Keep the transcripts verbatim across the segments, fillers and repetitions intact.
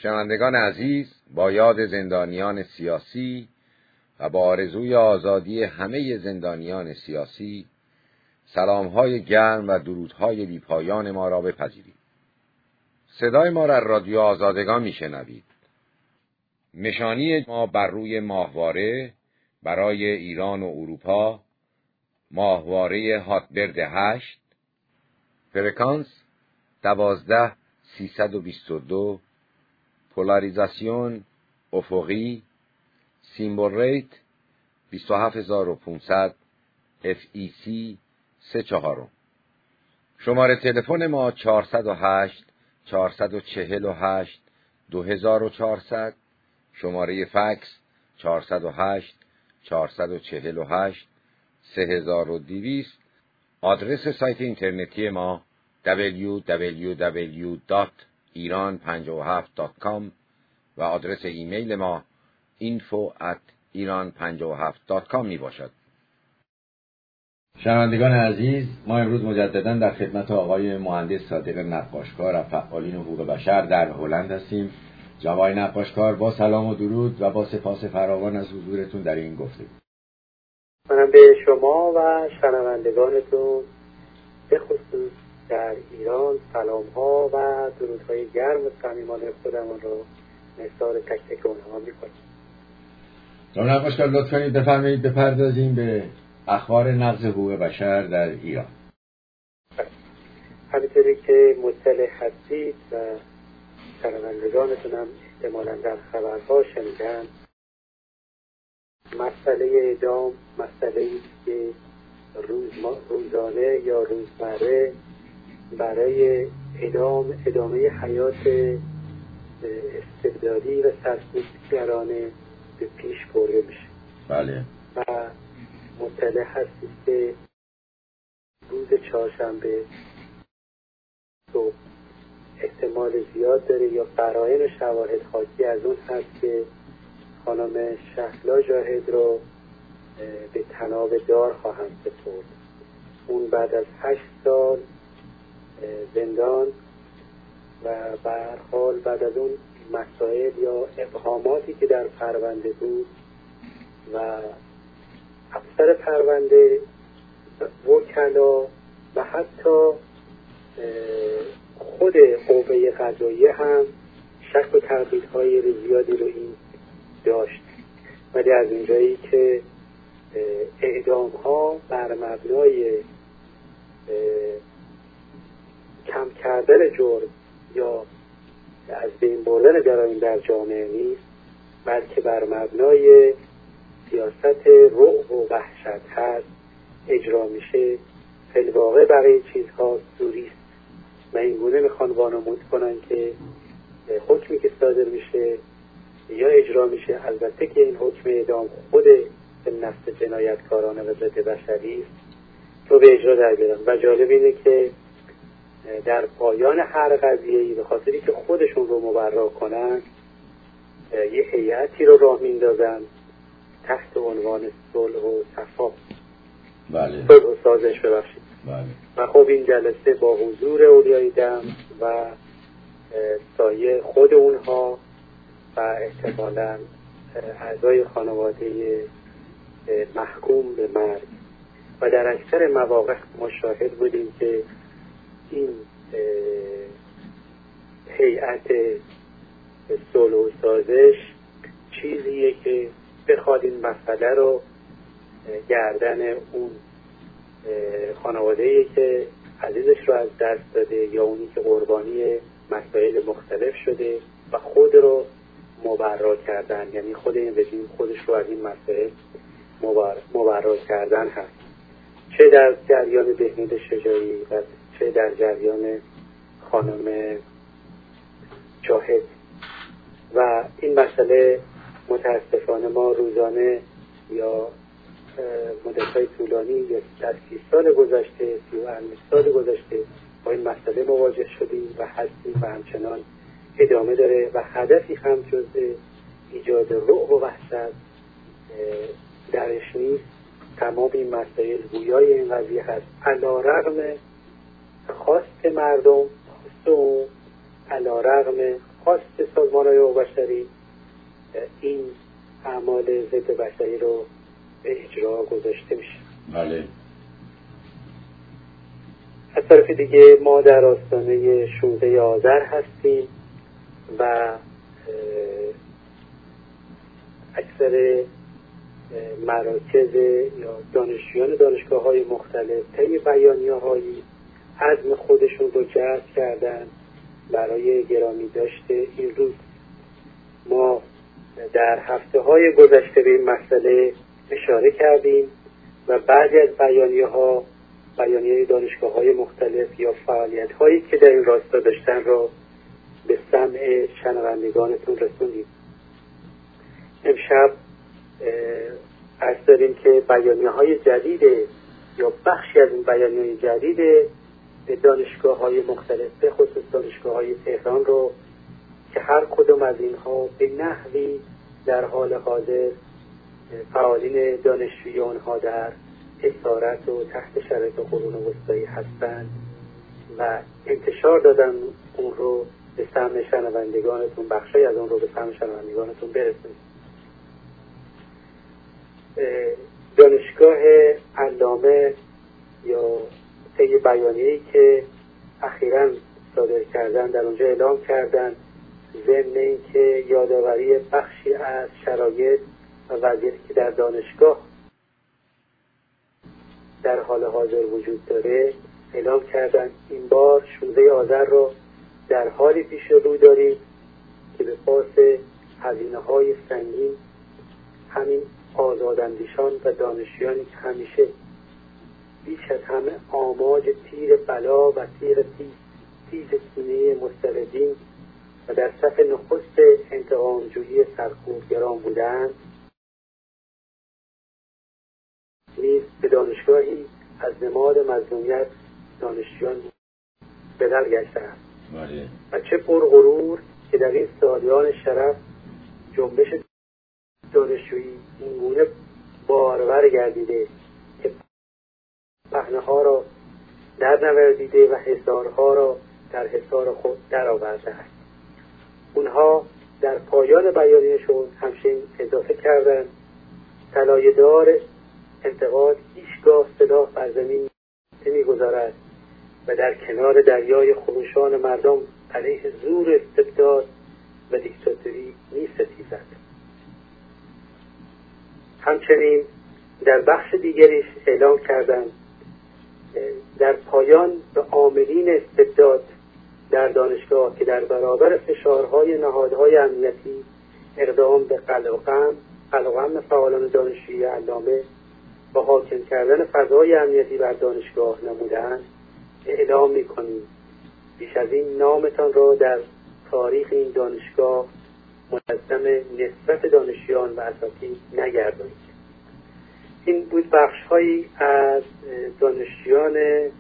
شنوندگان عزیز، با یاد زندانیان سیاسی و با آرزوی آزادی همه زندانیان سیاسی، سلام‌های گرم و درودهای بی‌پایان ما را بپذیرید. صدای ما را رادیو آزادگان میشنوید. نشانی ما بر روی ماهواره برای ایران و اروپا، ماهواره هاتبرد هشت، فرکانس دوازده سیصد و بیست و دو، پولاریزاسیون افقی، سیمبل ریت بیست و هفت هزار و پانصد، اف ای سی سه چهارم. شماره تلفن ما چهارصد و هشت چهارصد و چهل و هشت دو هزار و چهارصد، شماره فکس چهارصد و هشت چهارصد و چهل و هشت سه هزار و دویست. آدرس سایت اینترنتی ما دبلیو دبلیو دبلیو دات ایران پنجاه و هفت دات کام و آدرس ایمیل ما اینفو ات ایران پنجاه و هفت دات کام می باشد. شنوندگان عزیز، ما امروز مجددا در خدمت آقای مهندس صادق نقاشکار و فعالین حقوق بشر در هلند هستیم. جناب نقاشکار، با سلام و درود و با سپاس فراوان از حضورتون در این گفتگو. منم به شما و شنوندگانتون به خصوص در ایران سلام ها و درودهای گرم و صمیمانه خودمان رو نثار تک تک اونها میکنیم. جناب نقاشکار، لطف کنید بفرمایید بپردازیم به اخبار نقض حقوق بشر در ایران. همینطوری که مطلع هستید و شنوندگانتون هم احتمالاً در خبرها شنیدن، مسئله اعدام مسئله ایست که روز روزانه یا روزمره برای ادام ادامه حیات استبدادی و سرکوبگرانه به پیش برده میشه. بله. و مطلع هستید که روز چهارشنبه صبح احتمال زیاد داره یا قرائن و شواهد حاکی از اون هست که خانم شهلا جاهد رو به طناب دار خواهند سپرد. اون بعد از هشت سال زندان و به هر حال بعد از اون مسائل یا ابهاماتی که در پرونده بود و افسر پرونده، وکلا و حتی خود قوه قضاییه هم شک و تردیدهای زیادی رو این داشت. ولی از اونجایی که اعدام ها بر مبنای کم کردن جرم یا از بین بردن جرایم در جامعه نیست، بلکه بر مبنای سیاست رعب و وحشت هست اجرا میشه، فی الواقع برای چیزها زوریست و این گونه میخوان وانمود کنن که حکمی که صادر میشه یا اجرا میشه، البته که این حکم اعدام خود به نفس جنایتکارانه و ضد بشری است، رو به اجرا در بیارن. و جالب اینه که در پایان هر قضیه‌ای به خاطری که خودشون رو مبرا کنن یه هیئتی رو راه میندازن تحت عنوان صلح و صفا. بله. صلح و سازش ببخشید. بله. و خب این جلسه با حضور اولیای دم و سایه خود اونها و احتمالاً اعضای خانواده محکوم به مرگ و در اکثر مواقع ما شاهد بودیم که این هیئت صلح و سازش چیزیه که بخواد این مسئله رو گردن اون خانواده‌ای که عزیزش رو از دست داده یا اونی که قربانی مسائل مختلف شده و خود رو مبرا کردن، یعنی خود این رژیم خودش رو از این مسائل مبرا کردن هست، چه در جریان بهنود شجاعی و چه در جریان خانم جاهد. و این مسئله متاسفانه ما روزانه یا مدت‌های طولانی یا در سی سال گذشته سی و اند سال گذشته با این مسئله مواجه شدیم و هستیم و همچنان ادامه داره و هدفی هم جز ایجاد رعب و وحشت درش نیست. تمام این مسائل گویای این قضیه هست، علی‌رغم خواست مردم، خواست اون علی‌رغم خاص سازمان‌های حقوق بشری این اعمال ضد بشری رو به اجرا گذاشته میشه. بله. از طرف دیگه ما در آستانه شانزده آذر هستیم و اکثر مراکز یا دانشجویان دانشگاه‌های مختلف طی بیانیه‌هایی عزم خودشون رو جذب کردن برای گرامی داشته این روز. ما در هفته‌های گذشته به این مسئله اشاره کردیم و بعضی از بیانیه‌ها بیانیه دانشگاه‌های مختلف یا فعالیت‌هایی که در این راستا داشتن را به سمع شنوندگانتون رسوندیم. امشب عرض داریم که بیانیه‌های جدید یا بخشی از این بیانیه‌های جدید دانشگاه‌های مختلف به خصوص دانشگاه‌های تهران رو که هر کدوم از اینها به نحوی در حال حاضر فعالین دانشجویی آنها در اسارت و تحت شرایط قرون وسطایی هستند و انتشار دادن اون رو به سمع شنوندگانتون، بخشی از اون رو به سمع شنوندگانتون برسونید. دانشگاه علامه یا طی بیانیه‌ای که اخیراً صادر کردن در اونجا اعلام کردن ضمن اینکه یادآوری بخشی از شرایط و وضعیتی که در دانشگاه در حال حاضر وجود داره اعلام کردن این بار شانزده آذر رو در حالی پیش رو داریم که به پاس هزینه‌های سنگین همین آزاداندیشان و دانشجویانی که همیشه بیش از همه آماج تیر بلا و تیر تیز تیز سینه مستبدین و در صف نخست انتقامجویی سرکوبگران بودند نیز به دانشگاهی از نماد مظلومیت دانشجویان بدل گشتند و چه پرغرور که در این سالیان شرف جنبش دانشجویی اینگونه بارور گردیده که پهنه‌ها را در نوردیده و حصارها را در حصار خود در آورده است. اونها در پایان بیانیه‌شون همچنین اضافه کردند طلایه‌دار انتقاد هیچگاه سلاح بر زمین نمی‌گذارد و در کنار دریای خروشان مردم علیه زور استبداد و دیکتاتوری می‌ستیزد. همچنین در بخش دیگریش اعلام کردند در پایان به عاملین استبداد در دانشگاه که در برابر فشارهای نهادهای امنیتی اقدام به قلع و قم قلع و قم فعالان دانشجویی علامه و حاکم کردن فضای امنیتی بر دانشگاه نمودند اعلام می‌کنیم بیش از این نامتان را در تاریخ این دانشگاه منظم نسبت دانشجویان و اساتید نگردانید. این بود بخش‌هایی از دانشجویان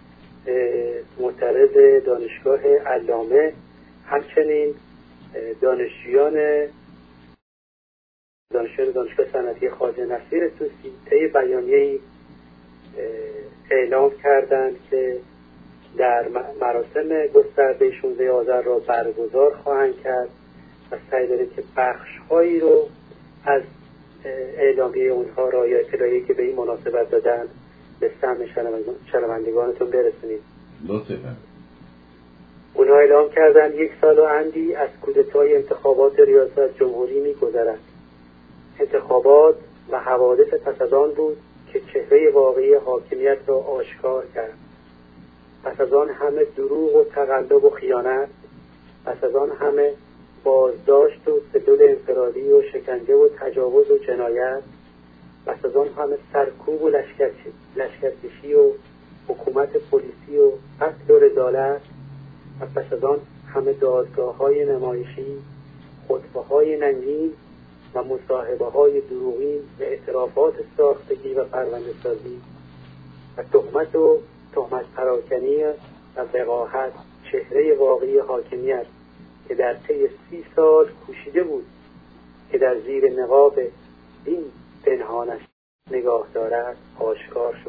معترض دانشگاه علامه. همچنین دانشجویان دانشجویان دانشگاه صنعتی خواجه نصیر طوسی طی بیانیه‌ای اعلام کردند که در مراسم گسترده شانزده آذر را برگزار خواهند کرد و سعی داره که بخش‌هایی رو از اعلامیه اونها را یا اطلاعی که به این مناسبت دادن به سمع شنوندگانتون برسونید. لطفاً. اونها اعلام کردن یک سال و اندی از کودتای انتخابات ریاست جمهوری می‌گذرد. انتخابات و حوادث پس از آن بود که چهره واقعی حاکمیت را آشکار کرد. پس از آن همه دروغ و تقلب و خیانت، پس از آن همه بازداشت و سلول انفرادی و شکنجه و تجاوز و جنایت، پس از آن همه سرکوب و لشکرکشی و حکومت پلیسی و قتل و رذالت و پس از آن همه دادگاه‌های نمایشی، خطبه‌های ننگین و مصاحبه‌های دروغین و اعترافات ساختگی و پرونده‌سازی و تهمت و تهمت پراکنی و وقاحت چهره واقعی حاکمیت که در طی سی سال کوشیده بود که در زیر نقاب دین پنهانش نگاه دارد آشکار شد.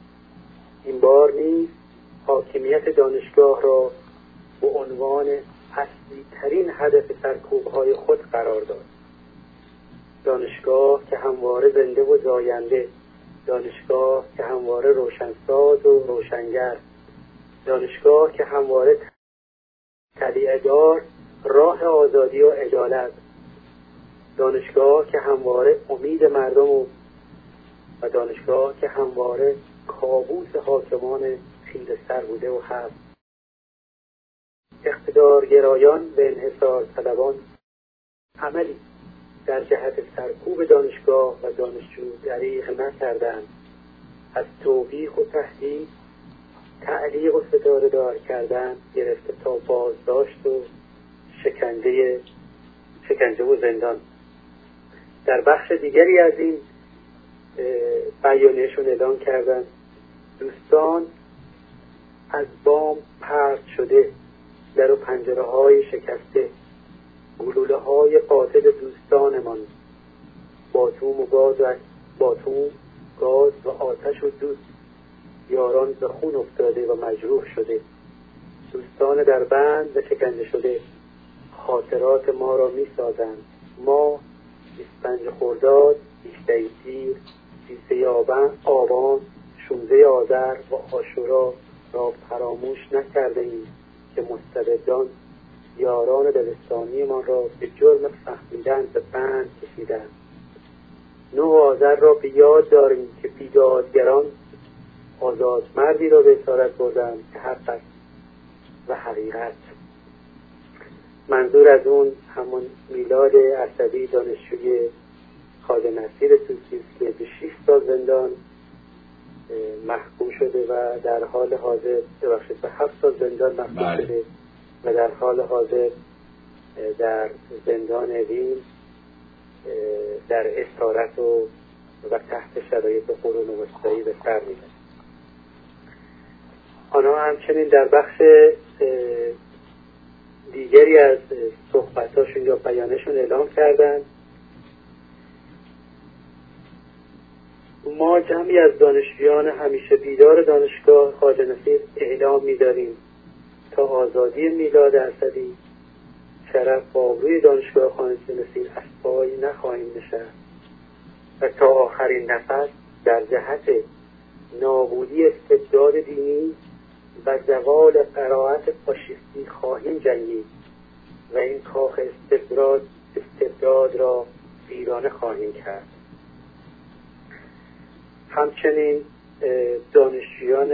این بار نیز حاکمیت دانشگاه را به عنوان اصلی ترین هدف سرکوب‌های خود قرار داد. دانشگاه که همواره زنده و زاینده، دانشگاه که همواره روشنساز و روشنگر، دانشگاه که همواره طلیعه‌دار راه آزادی و عدالت، دانشگاه که همواره امید مردم و و دانشگاه که همواره کابوس حاکمان خیره سر بوده و هست. اقتدارگرایان به انحصار طلبان عملی در جهت سرکوب دانشگاه و دانشجو دریغ نکردند. از توبیخ و تهدید، تعلیق و ستاره دار کردن گرفته تا بازداشت و شکنجه شکنجه و زندان. در بخش دیگری از این بیانیه‌شون اعلام کردن دوستان از بام پرت شده، در و پنجره های شکسته، گلوله های قاتل دوستانمان، باتوم و گاز و باتوم گاز و آتش و دود، یاران به خون افتاده و مجروح شده، دوستان در بند و شکنجه شده خاطرات ما را می سازند. ما بیست و پنج خرداد، هجده تیر، بیست آبان، شانزده آذر و عاشورا را فراموش نکرده ایم که مستبدان یاران دلستانی ما را به جرم فهمیدن به بند کشیدند. نه آذر را به یاد داریم که بیدادگران آزاد مردی را به اسارت بردند که حق است و حقیقت. منظور از اون همون میلاد اسدی دانشجوی خواجه نصیر طوسی است که به شش سال زندان محکوم شده و در حال حاضر ببخشید به هفت سال زندان محکوم شده و در حال حاضر در زندان وین در اسارت و و تحت شرایط قرون وسطایی به سر می‌برند. آنها همچنین در بخش دیگری از صحبتاشون یا بیانشون اعلام کردند ما جمعی از دانشجویان همیشه بیدار دانشگاه خواجه نصیر اعلام می‌داریم تا آزادی میلاد اسدی شرف آبروی دانشگاه خواجه نصیر از پای نخواهیم نشست و تا آخرین نفس در جهت نابودی استبداد دینی و زوال قرائت فاشیستی خواهیم جنگید و این کاخ استبداد استبداد را ویرانه خواهیم کرد. همچنین دانشجویان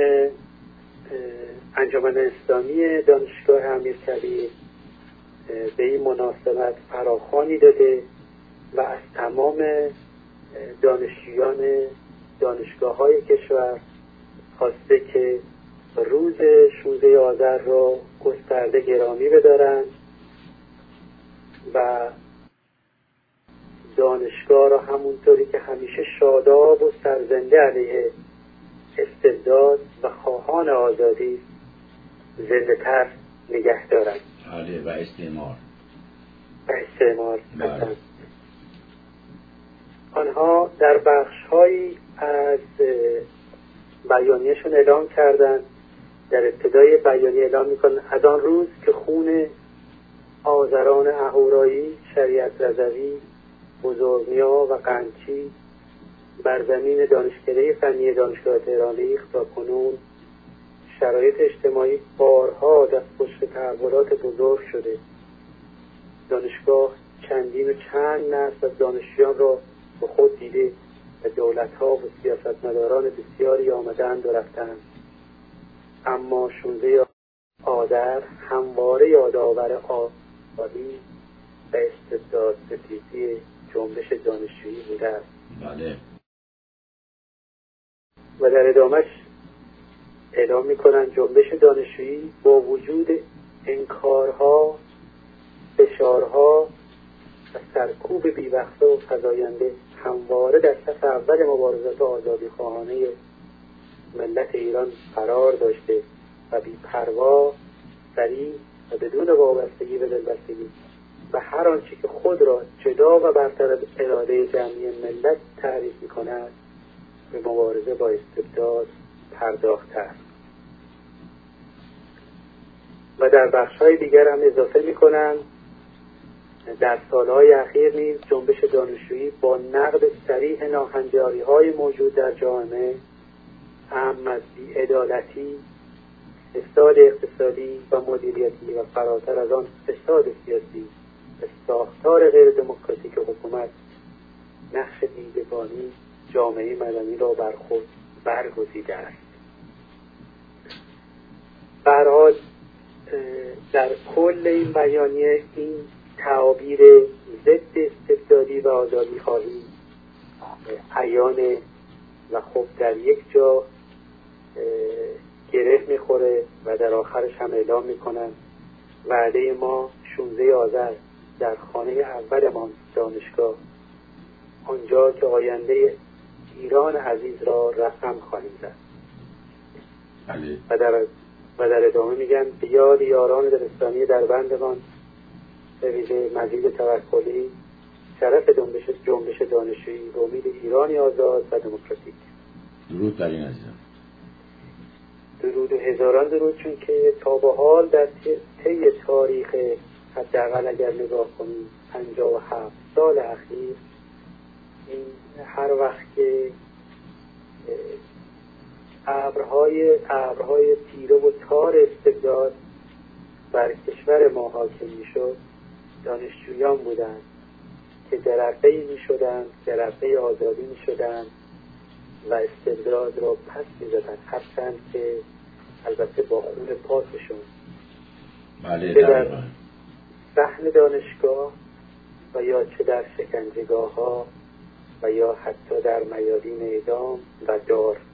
انجمن اسلامی دانشگاه امیرکبیر به این مناسبت فراخوانی داده و از تمام دانشجویان دانشگاه‌های کشور خواسته که روز شانزده آذر را گسترده گرامی بدارند و دانشگاه را همونطوری که همیشه شاداب و سرزنده علیه استبداد و خواهان آزادی زنده تر نگه دارند. بله و استعمار و استعمار هستند. آنها در بخش‌هایی از بیانیه‌شون اعلام کردند. در ابتدای بیانیه اعلام می‌کنند از آن روز که خون آذران اهورایی، شریعت رضوی، بزرگنیا و قنچی بر زمین دانشکده فنی دانشگاه تهران ریخت تا کنون شرایط اجتماعی بارها دستخوش تحولات بزرگ شده. دانشگاه چندین و چند نسل از دانشجویان را به خود دیده و دولت‌ها و سیاستمداران بسیاری آمدند و رفتند، اما شانزده آذر همواره یادآور آزادی و استبداد ستیزی جنبش دانشجویی بوده است. بله. و در ادامهش اعلام می‌کنند جنبش دانشجویی با وجود انکارها، فشارها و سرکوب بی‌وقفه و فزاینده همواره در صف اول مبارزات آزادی خواهانه ملت ایران قرار داشته و بی‌پروا، سریع و بدون وابستگی به دلبستگی و هر آنچه که خود را جدا و برتر از اراده جمعی ملت تعریف می‌کند به مبارزه با استبداد پرداخته است. و در بخش‌های دیگر هم اضافه می‌کنند در سالهای اخیر نیز جنبش دانشجویی با نقد صریح ناهنجاری‌های موجود در جامعه، اهم از بی‌عدالتی، فساد اقتصادی و مدیریتی و فراتر از آن فساد سیاسی و ساختار غیر دموکراتیک حکومت، نقش دیدبانی جامعه مدنی را بر خود برگزیده است. به هر حال در کل این بیانیه این تعابیر ضد استبدادی و آزادی خواهی عیانه و خب در یک جا گره میخوره و در آخرش هم اعلام میکنن وعده ما شانزده آذر در خانه اولمان دانشگاه، آنجا که آینده ایران عزیز را رقم خواهیم زد. و در و در ادامه میگن به یاد یاران دبستانی در بندمان، به ویژه مجید توکلی، شرف جنبش جنبش دانشجویی به امید ایرانی آزاد و دموکراتیک. درود بر این عزیزان. درود و هزاران درود، چون که تا به حال در طی تاریخ حداقل اگر نگاه کنیم پنجاه و هفت سال اخیر، این هر وقت که ابرهای ابرهای تیره و تار استبداد بر کشور ما حاکم میشد، دانشجویان بودند که درپی میشدند، درپی آزادی میشدند و استبداد را پس میزدند، هرچند که البته با خون پاکشون. بله، چه در صحن دانشگاه و یا چه در شکنجهگاه ها و یا حتی در میادین اعدام و دار.